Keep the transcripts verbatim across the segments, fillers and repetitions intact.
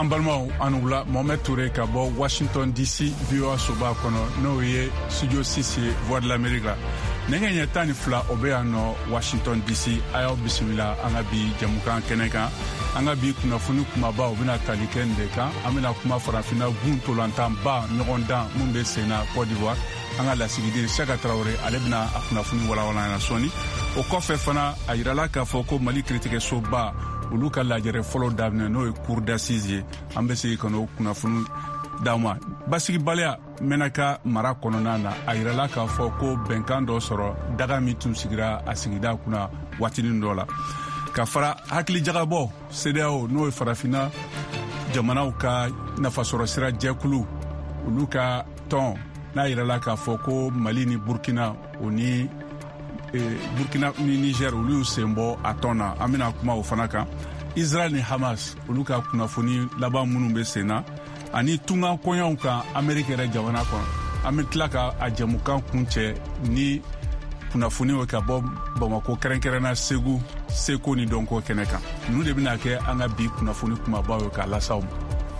an balimaw an wula Mohamed Touré ka bɔ Washington D C V O A soba kɔnɔ n'o ye studio six ye Voix de l'Amérique la nɛgɛ ɲɛ tan ni fila o bɛ yan nɔ Washington D C a y'aw bisimila an ka bi jamukan kɛnɛ kan an ka bi kunnafoni kumaba o bɛna tali kɛ nin de kan an bɛna kuma farafinna gun ntolantanba ɲɔgɔn dan mun bɛ sen na Côte d'Ivoire an ka lasigiden Saka Traoré ale bɛna a kunnafoni walawala na sɔnni o kɔfɛ fana a yirala k'a fɔ ko Mali kiiritigɛsoba olu ka lajɛrɛ fɔlɔ daminɛ n'o ye cour d'assises ye an bɛ segin ka n'o kunnafoni d'aw ma basigibaliya mɛnaka mara kɔnɔna na a yirala k'a fɔ ko bɛnkan dɔ sɔrɔ daga min tun sigira a sigida kunna waatinin dɔ la ka fara hakilijagabɔ C D A O n'o ye farafinna jamanaw ka nafasɔrɔ sira jɛkulu olu ka tɔn n'a yirala k'a fɔ ko Mali ni Burkina o ni Burkina ni Niger olu y'u sen bɔ a tɔn na an bɛna kuma o fana kan Israel ni Hamas olu ka kunnafoni laban minnu bɛ sen na ani tunga kɔɲɔw kan Amérique yɛrɛ jamana kɔnɔ an bɛ tila ka a jamukan kun cɛ ni kunnafoni o ka bɔ Bamako kɛrɛnkɛrɛnna Segu Seko ni Dɔnko kɛnɛ kan ninnu de bɛna kɛ an ka bi kunnafoni kumabaw ye k'a lasaw ma.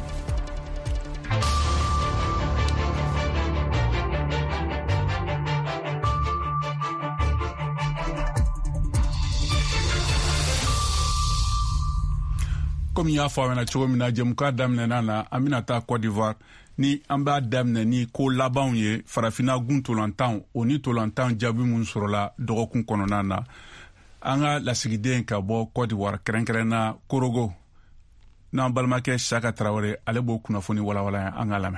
Komi y'a fɔ an ɲɛna cogo min na jɛmukan daminɛna na an bɛna taa Côte d'Ivoire ni an b'a daminɛ ni ko labanw ye farafinna gun ntolantanw o ni ntolantan jaabi minnu sɔrɔla dɔgɔkun kɔnɔna na an ka lasigiden ka bɔ Côte d'Ivoire kɛrɛnkɛrɛnna Korogo n'an balimakɛ Saka Traoré ale b'o kunnafoni walawala an ka lamɛn.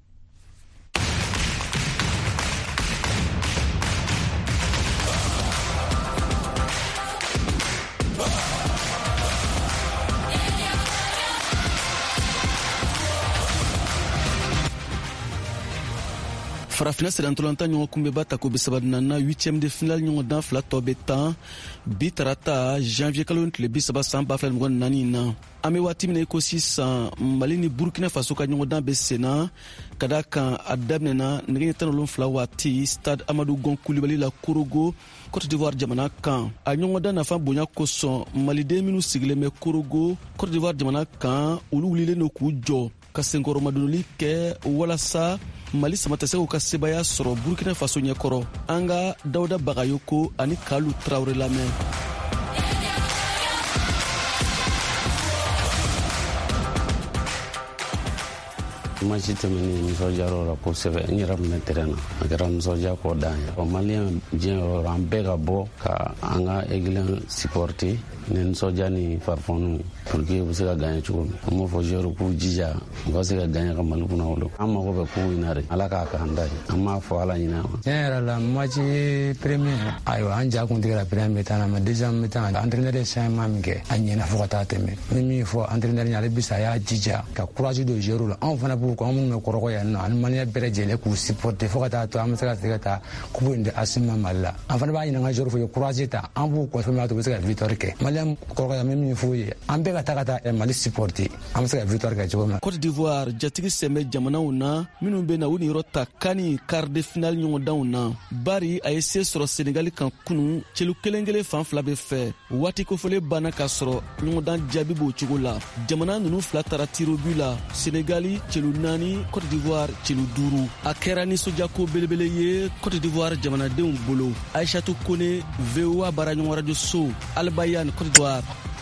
Farafina serantolantan ɲɔgɔn kunbɛba ta ko be sabadinana huitième de finale ɲɔgɔn dan fila tɔ be tan bi tarata janvier kalo tile bi saba san ba fila ni mɔgɔ naani na an be waati mina i ko sisan Mali ni Burkina Faso ka ɲɔgɔn dan be senna ka da kan a daminɛna nɛgɛ ɲɛ tan ni wolonfila waati stade Amadou Gon Coulibaly la Korogo Côte d'Ivoire jamana kan a ɲɔgɔn dan nafa bonya kosɔn maliden minnu sigilen bɛ Korogo Côte d'Ivoire jamana kan olu wulilen do k'u jɔ ka senkɔrɔmadonoli kɛ walasa Mali sama tɛ se k'u ka sebaya sɔrɔ Burkina Faso ɲɛkɔrɔ an ka Dawuda Bagayoko ani Kalu Traoré lamɛn. Match tɛmɛnen nisɔndiyara la kosɛbɛ n yɛrɛ minɛ terrain na a kɛra nisɔndiya kɔ dan ye ɔ maliyɛn diɲɛ yɔrɔ an bɛɛ ka bɔ ka an ka aiglin supporter ni nisɔndiya ni farifɔnu pour que u bɛ se ka gagner cogo min an b'o fɔ joueur k'u jija u ka se ka gagner ka Mali kunna wolo an mago bɛ k'u ɲina de ala k'a k'an da ye an m'a fɔ ala ɲina ma. Tiɲɛ yɛrɛ la match premier ayiwa an ja kun tigɛra premier mi-temps na mais deuxième mi-temps entraîneur ye changement min kɛ a ɲɛna fo ka taa tɛmɛ ni min fɔ entraîneur ɲale bisa a y'a jija ka courage don joueur la anw fana b'u ko an minnu bɛ kɔrɔkɔ yan nɔ ani maliyɛn bɛɛ lajɛlen k'u supporter fo ka taa to an bɛ se ka se ka taa coupe in di Asima Mali la an fana b'a ɲini an ka joueur fɛ u ye courage ta an b'u kɔfɛ min b'a to u bɛ se ka victoire kɛ maliyɛn kɔrɔkɔ yan n bɛ min f'u ye an bɛɛ ka taa ka taa Mali supporter an bɛ se ka victoire kɛ cogo min na. Côte d'Ivoire jatigi sɛmɛ jamanaw na minnu bɛ na u ni yɔrɔ ta kani quart de finale ɲɔgɔndanw na bari a ye se sɔrɔ Senegali kan kunun celu kelen kelen fan fila bɛ fɛ waati kofɔlen banna k'a sɔrɔ ɲɔgɔndan jaabi b'o cogo la jamana ninnu fila taara tiro bu la Senegali celu naani Côte d'Ivoire celu duuru a kɛra nisɔndiyako belebele ye Côte d'Ivoire jamanadenw bolo Aïchatou Kone V O A baaraɲɔgɔn radio so Albayan Côte d'Ivoire.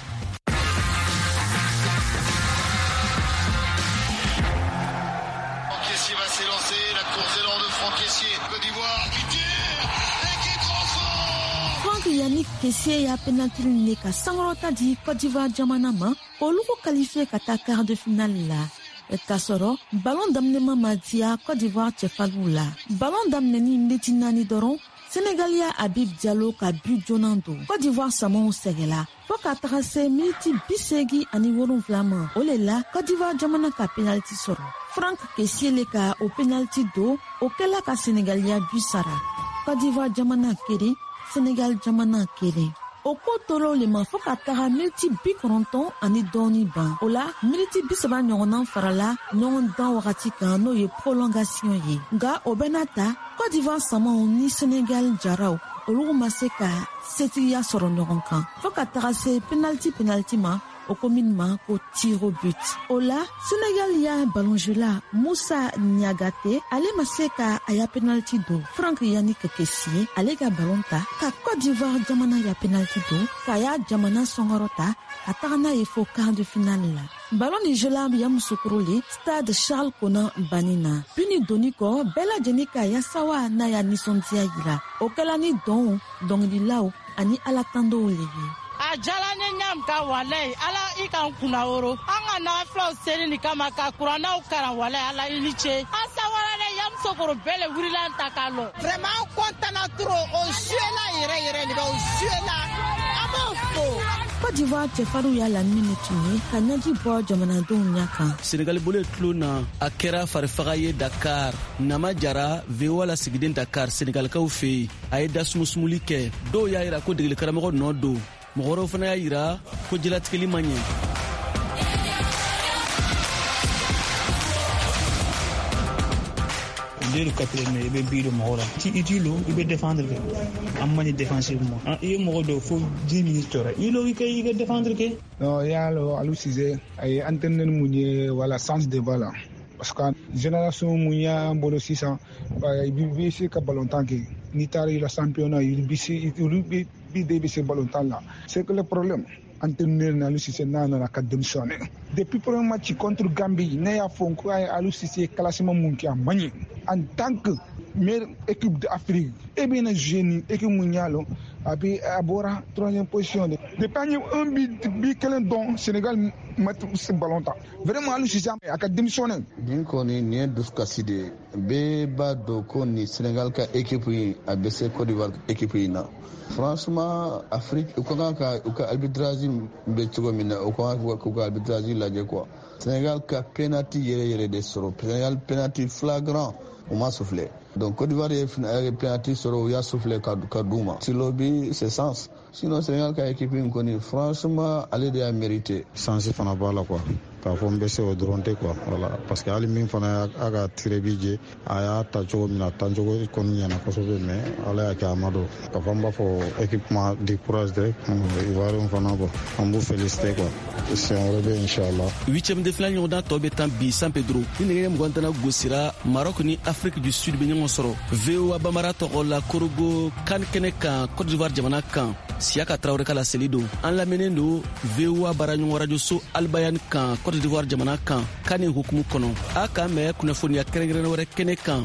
Yannick Kessié y'a penalty ne ka sankɔrɔta di Côte d'Ivoire jamana ma olu ko qualifié ka taa quart de finale la k'a sɔrɔ ballon daminɛma ma diya Côte d'Ivoire cɛfarinw la ballon daminɛni miniti naani dɔrɔn Sénégaliya Habib Diallo ka but joona don Côte d'Ivoire samaw sɛgɛla fo ka taga se miniti bi seegin ani wolonwula ma o le la Côte d'Ivoire jamana ka penalty sɔrɔ Franck Kessié le ka o penalty don o kɛla ka Sénégaliya but sara Côte d'Ivoire jamana kelen Sénégal jamana kelen o ko toro le ma fo ka taga miniti bi kɔnɔntɔn ani dɔɔni ban o la miniti bi saba ɲɔgɔnna farala ɲɔgɔn dan wagati kan n'o ye prolongation ye nka o bɛna ta Côte d'Ivoire samaw ni Sénégal jaraw olu ma se ka setigiya sɔrɔ ɲɔgɔn kan fo ka taga se penalty penalty ma o ko min ma ko tir au but. O la Sénégal y'a ballonjeu la Moussa Niagate ale ma se ka a ya penalty do Frank Yannick Kessie ale ka ballon ta ka Côte d'Ivoire jamana ya penalty do ka ya jamana songorota ka tagana ye fo quart de finale la. Ballon ni jela ya musukuruli stade Charles Konan Banina. Puni doniko bela jenika ya sawa na ya nisondia yira. O kala ni don don di lao ani ala tando legi. A jala ne nyam ka wale ala i kan kuna oro anga na flow seri ni kama ka kurana o karan wale ala iliche asa wala ne yam sokoro bele wirilan takalo vraiment content na trop o juela yere yere ni o juela amofo Côte d'Ivoire Tefaru ya la minute ni kanadi bo jamana don nyaka Sénégal bole klona akera farfaga ye Dakar nama jara vewa la sigiden Dakar Sénégal ka ufe ay dasmusmulike do ya ira ko degel karamo no do mɔgɔwɛrɛw fana y'a yira ko jɛlatigɛli man ɲɛ. dès le quatrième i bɛ bi don mɔgɔ la i t'i lo i bɛ défendre kɛ an man ɲi défensivement i ye mɔgɔ dɔ fo dix minutes tɔrɔ i lo i ka i ka défendre kɛ. non y'a lo Aliou Cissé a ye entraîneur mun ye wala sens de balle la parce que génération mun y'an bolo sisan i bɛ se ka ballontan kɛ n'i taara i la championnat i bɛ se olu bɛ bi de bɛ se ballontan la c'est que le problème entraîneur na Aliou Cissé n'a nana ka démissionner depuis premier match contre Gambie ne y'a fɔ ko Aliou Cissé classement mun kɛ a man ɲi en tant que meilleure équipe d'Afrique e bɛ na jouer ni équipe mun y'a lɔ a bɛ a bɔra troisième position de depuis an ye un but bi kelen dɔn Sénégal mettre ce ballon ta vraiment Aliou Cissé a ka démissionner. Nin kɔni nin ye dusukasi de ye bɛɛ b'a dɔn ko nin Sénégal ka équipe in a bɛ se Côte d'Ivoire équipe in na. Franchement, Afrique, u ka kan ka u ka arbitrage bɛ cogo min na u ka kan k'u ka arbitrage lajɛ quoi. Sénégal ka penalty yɛrɛ yɛrɛ de sɔrɔ Sénégal penalty flagrant u ma soufflé donc Côte d'Ivoire ye penalty sɔrɔ u y'a soufflé ka ka d'u ma silo bi c'est sens sinon Sénégal ka équipe in kɔni franchement ale de y'a mérité. Sens fana b'a la quoi k'a fɔ n bɛ se o dɔrɔn tɛ quoi voilà parce que hali min fana y'a ka tire bi je a y'a ta cogo min na tancogo kɔni ɲɛna kosɛbɛ mais ala y'a kɛ a ma don k'a fɔ n b'a fɔ équipe ma di courage dɛ Ivoirien fana bɔ an b'u féliciter quoi siɲɛ wɛrɛ bɛ inchallah. huitième de finale ɲɔgɔndan tɔ bɛ tan bi San Pedro ni nɛgɛ mugan tana gosira Maroc ni Afrique du Sud bɛ ɲɔgɔn sɔrɔ V O A Bamara tɔgɔ la Korogo kan kɛnɛ kan Côte d'Ivoire jamana kan Siaka Traoré ka laseli don an lamɛnnen don V O A baraɲɔgɔn radio so Albayani kan Côte d'Ivoire jamana kan kan ni hukumu kɔnɔ a k'an mɛn kunnafoniya kɛrɛnkɛrɛnnen wɛrɛ kɛnɛ kan.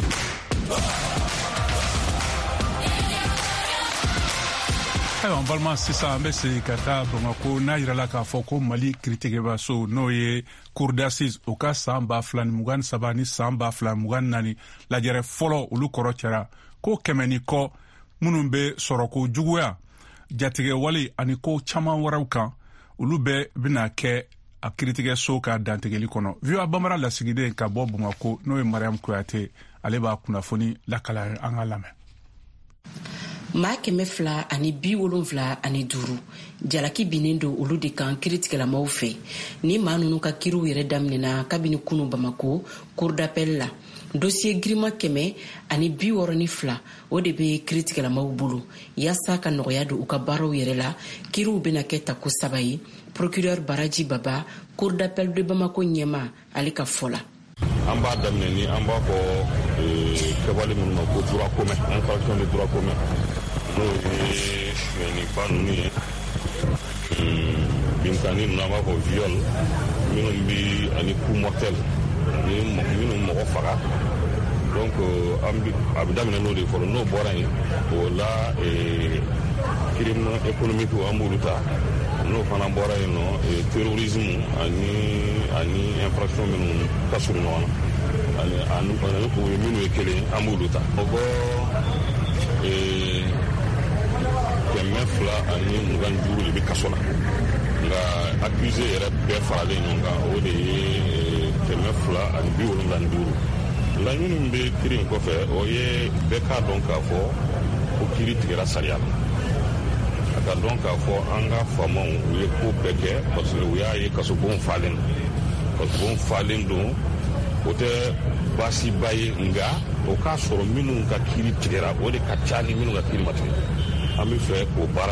ayiwa an balima sisan an bɛ segin ka taa Bamako n'a yirala k'a fɔ ko Mali kiiritigɛbaso n'o ye cour d'assises o ka san ba fila ni mugan ni saba ni san ba fila mugan ni naani lajɛrɛ fɔlɔ olu kɔrɔ cɛra ko kɛmɛ ni kɔ minnu bɛ sɔrɔko juguya jatigɛwale ani ko caman wɛrɛw kan olu bɛɛ bɛna kɛ a kiiritigɛso ka dantigɛli kɔnɔ. V O A Bamara lasigiden ka bɔ Bamako n'o ye Mariam Kuyate ale b'a kunnafoni lakala an ka lamɛn. maa kɛmɛ fila ani bi wolonfila ani duuru jalaki binnen don olu de kan kiiritigɛlamaw fɛ ni maa ninnu ka kiiriw yɛrɛ daminɛna kabini kunu Bamako cour d'appel la dossier girima kɛmɛ ani bi wɔɔrɔ ni fila o de bɛ kiiritigɛlamaw bolo yaasa ka nɔgɔya don u ka baaraw yɛrɛ la kiiriw bɛna kɛ tako saba ye procureur Baraji Baba cour d'appel de Bamako ɲɛma ale ka fɔ la. an b'a daminɛ ni an b'a fɔ kɛwale minnu ma ko droit commun infraction de droit commun n'o ye suyɛniba ninnu ye binkani ninnu an b'a fɔ viol minnu bi ani coup mortel minnu mɔgɔ faga donc a bɛ daminɛ n'o de fɔlɔ n'o bɔra yen o la crime économique an b'olu ta n'o fana bɔra yen nɔ terrorisme ani ani infraction minnu ka surun ɲɔgɔn na ani ani o ye minnu ye kelen an b'olu ta o bɔ kɛmɛ fila ani mugan ni duuru de bɛ kaso la nka accusé yɛrɛ bɛɛ faralen ɲɔgɔn kan o de ye kɛmɛ fila ani bi wolonwula ni duuru laɲini min bɛ kiiri in kɔfɛ o ye bɛɛ k'a dɔn k'a fɔ ko kiiri tigɛra sariya la. Ka dɔn k'a fɔ an ka faamaw u ye ko bɛɛ kɛ parce que u y'a ye kasobon falen don kasobon falen don o tɛ baasiba ye nka o k'a sɔrɔ minnu ka kiiri tigɛra o de ka ca ni minnu ka kiiri ma tigɛ an bɛ fɛ k'o baara